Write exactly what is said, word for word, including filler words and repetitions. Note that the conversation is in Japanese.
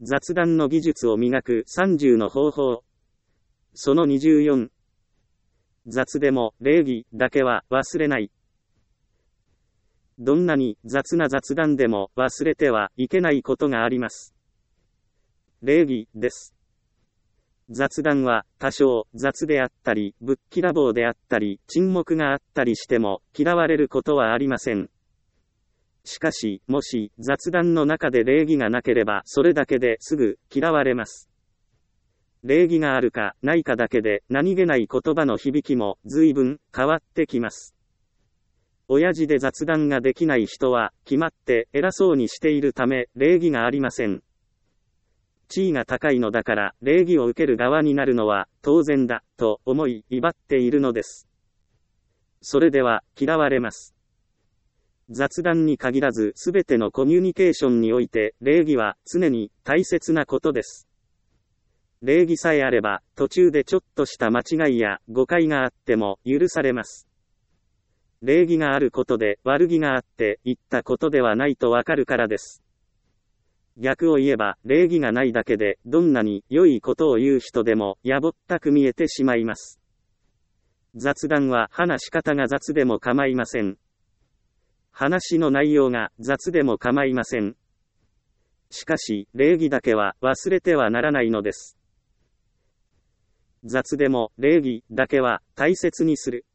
雑談の技術を磨くさんじゅうの方法。そのにじゅうよん。雑でも礼儀だけは忘れない。どんなに雑な雑談でも忘れてはいけないことがあります。礼儀です。雑談は多少雑であったり、ぶっきらぼうであったり、沈黙があったりしても嫌われることはありません。しかし、もし雑談の中で礼儀がなければそれだけですぐ嫌われます。礼儀があるかないかだけで何気ない言葉の響きも随分変わってきます。親父で雑談ができない人は決まって偉そうにしているため礼儀がありません。地位が高いのだから礼儀を受ける側になるのは当然だと思い威張っているのです。それでは嫌われます。雑談に限らずすべてのコミュニケーションにおいて礼儀は常に大切なことです。礼儀さえあれば途中でちょっとした間違いや誤解があっても許されます。礼儀があることで悪気があって言ったことではないとわかるからです。逆を言えば礼儀がないだけでどんなに良いことを言う人でもやぼったく見えてしまいます。雑談は話し方が雑でも構いません。話の内容が雑でも構いません。しかし礼儀だけは忘れてはならないのです。雑でも礼儀だけは大切にする。